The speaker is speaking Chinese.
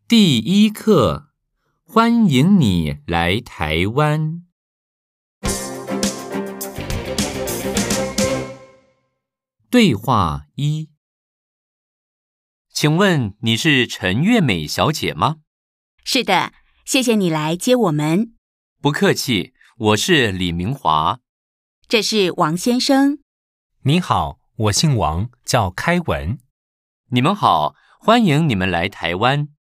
第一课，欢迎你来台湾。对话一：请问你是陈月美小姐吗？ 是的，谢谢你来接我们。 不客气，我是李明华。 这是王先生。 你好，我姓王，叫开文。 你们好，欢迎你们来台湾。